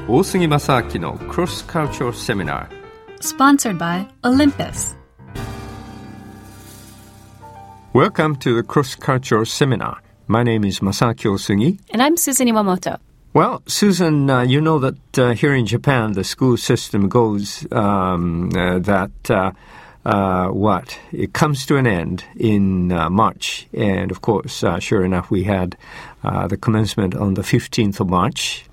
大杉正明の Cross Cultural Seminar Sponsored by Olympus. Welcome to the Cross Cultural Seminar. My name is Masaaki Osugi. And I'm Susan Iwamoto. Well, Susan, you know that here in Japan the school system goes it comes to an end in March. And of course, sure enough, we had the commencement on the 15th of March.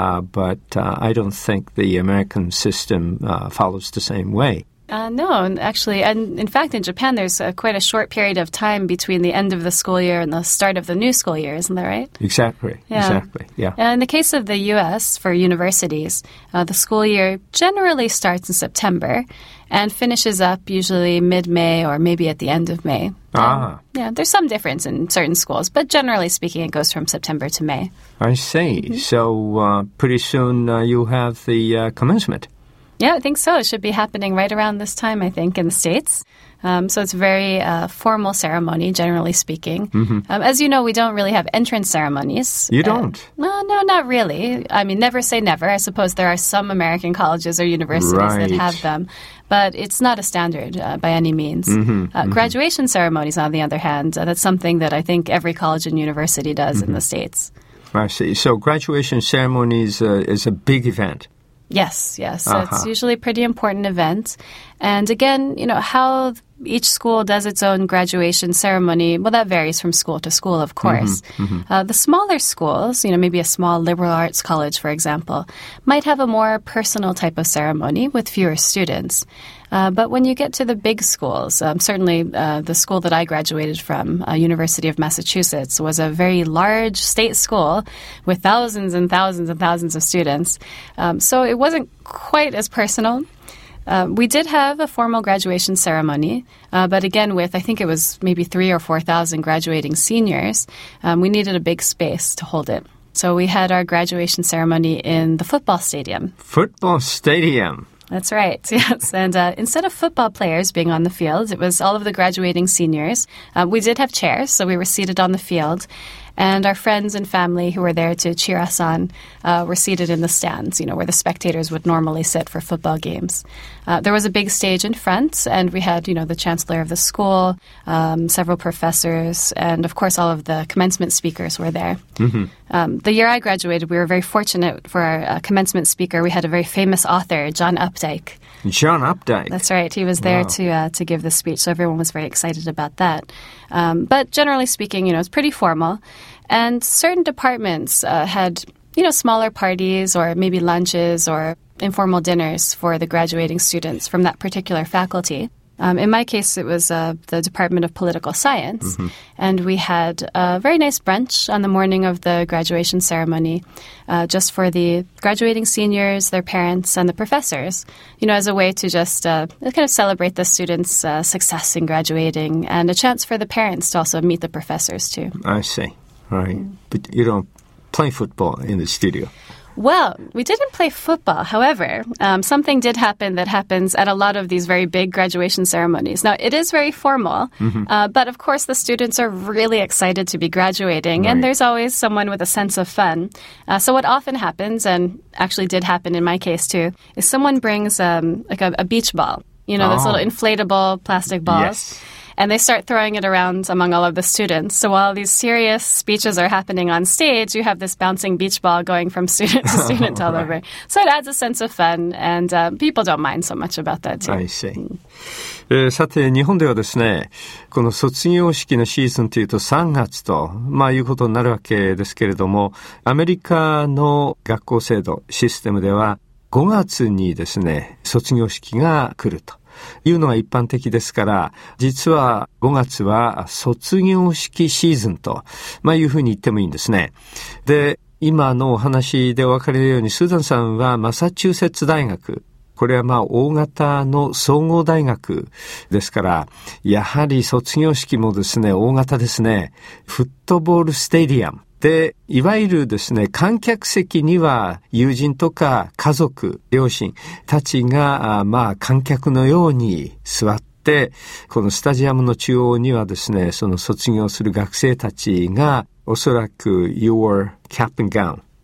But I don't think the American system follows the same way. No, actually. And in fact, in Japan, there's quite a short period of time between the end of the school year and the start of the new school year. Isn't that right? Exactly. Yeah. In the case of the U.S., for universities, the school year generally starts in September and finishes up usually mid-May or maybe at the end of May. Yeah, there's some difference in certain schools, but generally speaking, it goes from September to May. I see. Mm-hmm. So pretty soon you'll have the commencement. Yeah, I think so. It should be happening right around this time, I think, in the States. So it's a very formal ceremony, generally speaking. Mm-hmm. As you know, we don't really have entrance ceremonies. You don't? No, not really. I mean, never say never. I suppose there are some American colleges or universities that have them. But it's not a standard by any means. Mm-hmm. Graduation ceremonies, on the other hand, that's something that I think every college and university does in the States. I see. So graduation ceremonies is a big event. Yes. So it's usually a pretty important event. And again, how each school does its own graduation ceremony, well, that varies from school to school, of course. The smaller schools, maybe a small liberal arts college, for example, might have a more personal type of ceremony with fewer students. But when you get to the big schools, certainly the school that I graduated from, University of Massachusetts, was a very large state school with thousands and thousands and thousands of students. So it wasn't quite as personal. We did have a formal graduation ceremony, but again, I think it was maybe 3,000 or 4,000 graduating seniors, we needed a big space to hold it. So we had our graduation ceremony in the football stadium. Football stadium? That's right, yes. And instead of football players being on the field, it was all of the graduating seniors. We did have chairs, so we were seated on the field. And our friends and family who were there to cheer us on were seated in the stands, where the spectators would normally sit for football games. There was a big stage in front, and we had, the chancellor of the school, several professors, and, of course, all of the commencement speakers were there. Mm-hmm. The year I graduated, we were very fortunate for our commencement speaker. We had a very famous author, John Updike. John Updike. That's right. He was there to give the speech, so everyone was very excited about that. But generally speaking, it's pretty formal. And certain departments had, smaller parties or maybe lunches or informal dinners for the graduating students from that particular faculty. In my case, it was the Department of Political Science, and we had a very nice brunch on the morning of the graduation ceremony just for the graduating seniors, their parents, and the professors, as a way to just kind of celebrate the students' success in graduating and a chance for the parents to also meet the professors, too. I see. Right. But you don't play football in the studio. Well, we didn't play football. However, something did happen that happens at a lot of these very big graduation ceremonies. Now, it is very formal, but of course the students are really excited to be graduating, and there's always someone with a sense of fun. So what often happens, and actually did happen in my case too, is someone brings like a beach ball, those little inflatable plastic balls. Yes. And they start throwing it around among all of the students. So while these serious speeches are happening on stage, you have this bouncing beach ball going from student to student all over. So it adds a sense of fun, and people don't mind so much about that too. I see. さて、日本ではですね、この卒業式のシーズンというと3月と、いうことになるわけですけれども、アメリカの学校制度、システムでは5月にですね、卒業式が来ると。いうのが一般的ですから、実は5月は卒業式シーズンと、いうふうに言ってもいいんですね。で、今のお話でお分かりのように、スーザンさんはマサチューセッツ大学、これは大型の総合大学ですから、やはり卒業式もですね、大型ですね。フットボールスタジアム。で、いわゆるですね、観客席には友人とか家族、両親たちが、観客のように座って、このスタジアムの中央にはですね、その卒業する学生たちが、おそらく your cap and gown。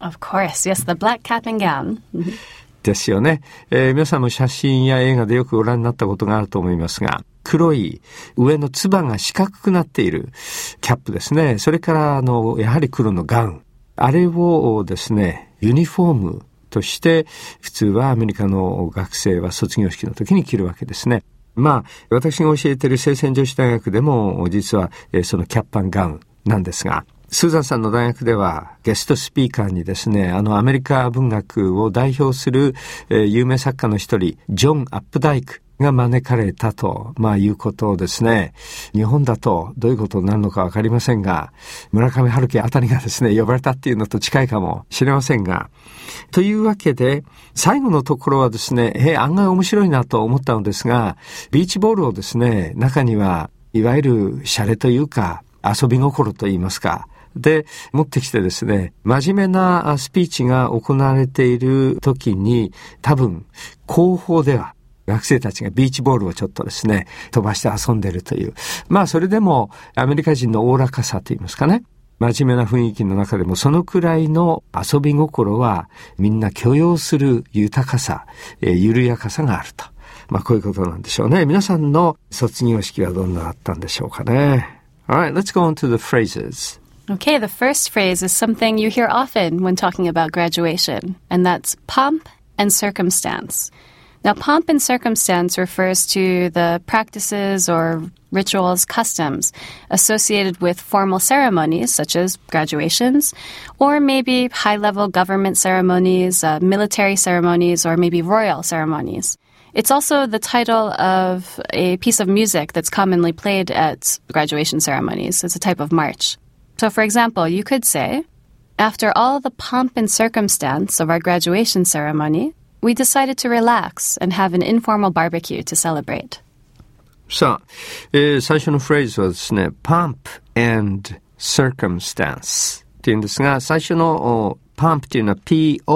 Of course. Yes, the black cap and gown. ですよね。皆さんも写真や映画でよくご覧になったことがあると思いますが、黒い上のつばが四角くなっているキャップですね。それからやはり黒のガウン。あれをですね、ユニフォームとして普通はアメリカの学生は卒業式の時に着るわけですね。まあ私が教えている聖仙女子大学でも実はそのキャップ&ガウンなんですが、スーザンさんの大学ではゲストスピーカーにですね、アメリカ文学を代表する、有名作家の一人、ジョン・アップダイクが招かれたと、いうことをですね、日本だとどういうことになるのかわかりませんが、村上春樹あたりがですね、呼ばれたっていうのと近いかもしれませんが、というわけで、最後のところはですね、案外面白いなと思ったのですが、ビーチボールをですね、中にはいわゆるシャレというか、遊び心といいますか、で持ってきてですね、真面目なスピーチが行われている時に、多分後方では学生たちがビーチボールをちょっとですね飛ばして遊んでいるという、それでもアメリカ人のおおらかさといいますかね、真面目な雰囲気の中でもそのくらいの遊び心はみんな許容する豊かさ、緩やかさがあると、こういうことなんでしょうね。皆さんの卒業式はどんなだったんでしょうかね。Alright, let's go on to the phrases.Okay, the first phrase is something you hear often when talking about graduation, and that's pomp and circumstance. Now, pomp and circumstance refers to the practices or rituals, customs associated with formal ceremonies such as graduations, or maybe high-level government ceremonies, military ceremonies, or maybe royal ceremonies. It's also the title of a piece of music that's commonly played at graduation ceremonies. It's a type of march.So, for example, you could say, after all the pomp and circumstance of our graduation ceremony, we decided to relax and have an informal barbecue to celebrate. さあ、最初のフレーズはですね、pomp and circumstance っていうんですが、最初のpomp っていうのは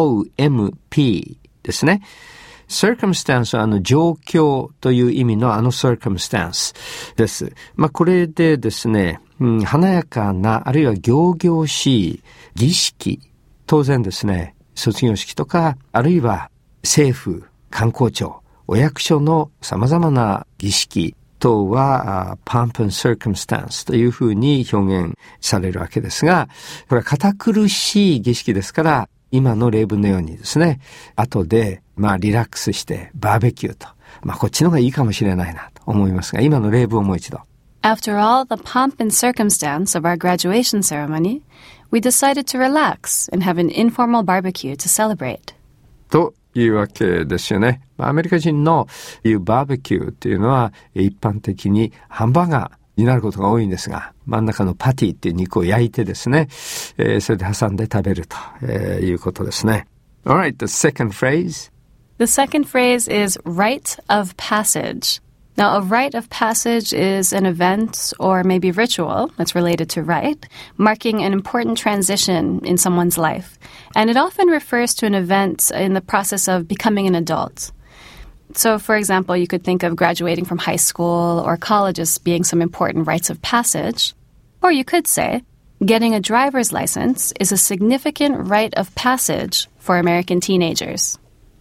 P-O-M-P ですね。circumstance は状況という意味のcircumstance です。これでですね、華やかな、あるいは仰々しい儀式、当然ですね、卒業式とか、あるいは政府、官公庁、お役所の様々な儀式等は、pomp and circumstance というふうに表現されるわけですが、これは堅苦しい儀式ですから、今の例文のようにですね、後で、リラックスしてバーベキューと、こっちの方がいいかもしれないなと思いますが、今の例文をもう一度。 After all the pomp and circumstance of our graduation ceremony, we decided to relax and have an informal barbecue to celebrate. というわけですよね。アメリカ人の言うバーベキューっていうのは一般的にハンバーガーになることが多いんですが、真ん中のパティっていう肉を焼いてですね、それで挟んで食べるということですね。Alright, the second phrase. The second phrase is rite of passage.Now, a rite of passage is an event or maybe ritual that's related to rite, marking an important transition in someone's life. And it often refers to an event in the process of becoming an adult. So, for example, you could think of graduating from high school or college as being some important rites of passage. Or you could say, getting a driver's license is a significant rite of passage for American teenagers.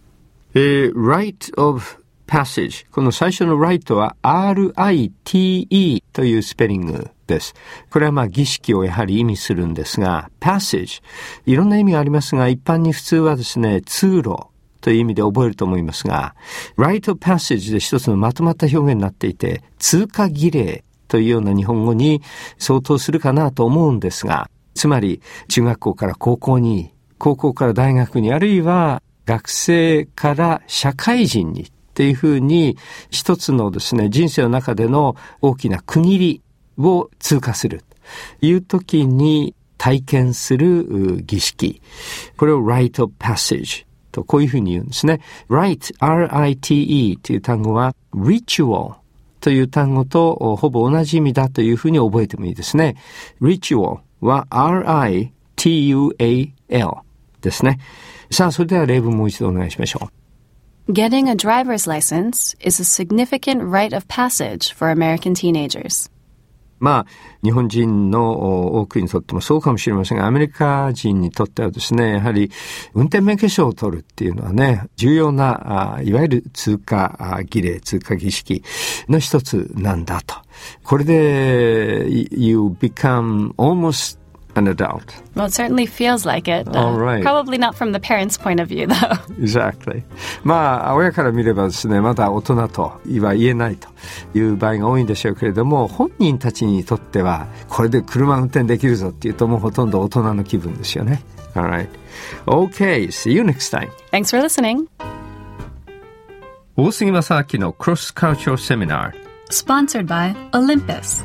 A rite of passage この最初の right は R-I-T-E というスペリングです。これは儀式をやはり意味するんですが passage いろんな意味がありますが一般に普通はですね通路という意味で覚えると思いますが right of passage で一つのまとまった表現になっていて通過儀礼というような日本語に相当するかなと思うんですがつまり中学校から高校に高校から大学にあるいは学生から社会人にっていうふうに一つのですね人生の中での大きな区切りを通過するという時に体験する儀式これを rite of passage とこういうふうに言うんですね rite R-I-T-E という単語は ritual という単語とほぼ同じ意味だというふうに覚えてもいいですね ritual は R-I-T-U-A-L ですねさあそれでは例文もう一度お願いしましょうGetting a driver's license is a significant rite of passage for American teenagers. まあ日本人の多くにとってもそうかもしれませんが、アメリカ人にとってはですね、やはり運転免許証を取るっていうのはね、重要ないわゆる通過儀礼、通過儀式の一つなんだと。これで you become almost an adult. Well, it certainly feels like it. Right. Probably not from the parents' point of view, though. Exactly. まあ親から見ればですね、まだ大人とは言えないという場合が多いんでしょうけれども、本人たちにとってはこれで車運転できるぞっていうともうほとんど大人の気分ですよね。Alright. Okay, see you next time. Thanks for listening. 大杉正明の Cross Cultural Seminar. Sponsored by Olympus.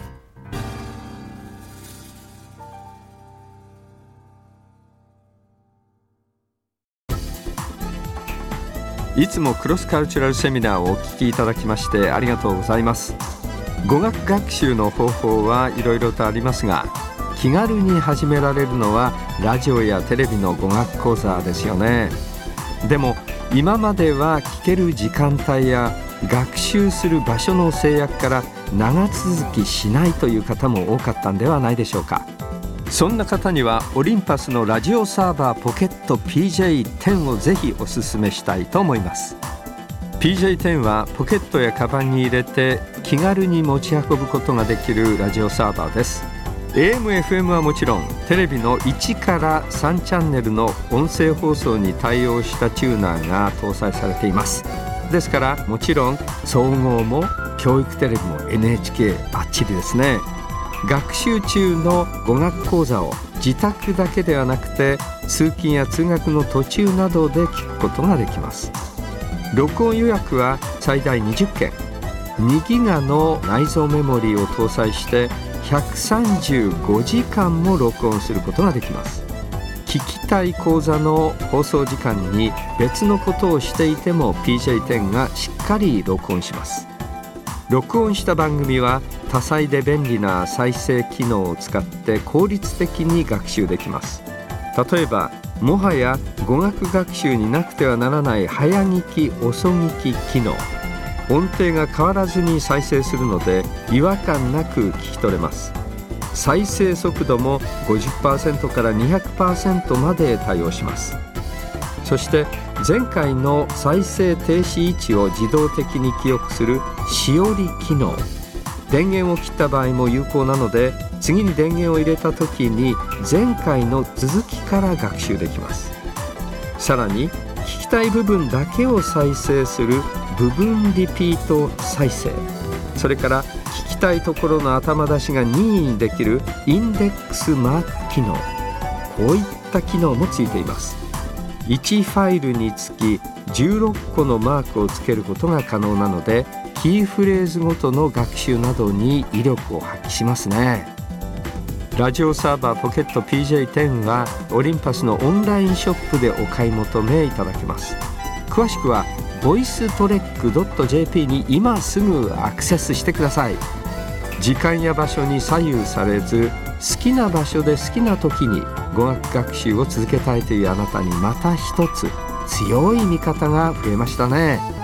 いつもクロスカルチュラルセミナーをお聞きいただきましてありがとうございます。語学学習の方法はいろいろとありますが、気軽に始められるのはラジオやテレビの語学講座ですよね。でも今までは聞ける時間帯や学習する場所の制約から長続きしないという方も多かったんではないでしょうか。そんな方にはオリンパスのラジオサーバーポケット PJ10 をぜひおすすめしたいと思います。 PJ10 はポケットやカバンに入れて気軽に持ち運ぶことができるラジオサーバーです。 AM/FM はもちろんテレビの1から3チャンネルの音声放送に対応したチューナーが搭載されています。ですからもちろん総合も教育テレビも NHK バッチリですね。学習中の語学講座を自宅だけではなくて通勤や通学の途中などで聞くことができます。録音予約は最大20件、2ギガの内蔵メモリーを搭載して135時間も録音することができます。聞きたい講座の放送時間に別のことをしていても PJ10 がしっかり録音します。録音した番組は多彩で便利な再生機能を使って効率的に学習できます。例えばもはや語学学習になくてはならない早聞き遅聞き機能、音程が変わらずに再生するので違和感なく聞き取れます。再生速度も 50% から 200% まで対応します。そして前回の再生停止位置を自動的に記憶するしおり機能、電源を切った場合も有効なので次に電源を入れた時に前回の続きから学習できます。さらに聞きたい部分だけを再生する部分リピート再生、それから聞きたいところの頭出しが任意にできるインデックスマーク機能、こういった機能もついています。1ファイルにつき16個のマークをつけることが可能なのでキーフレーズごとの学習などに威力を発揮しますね。ラジオサーバーポケット PJ10 はオリンパスのオンラインショップでお買い求めいただけます。詳しくは voicetrek.jp に今すぐアクセスしてください。時間や場所に左右されず好きな場所で好きな時に語学学習を続けたいというあなたにまた一つ強い味方が増えましたね。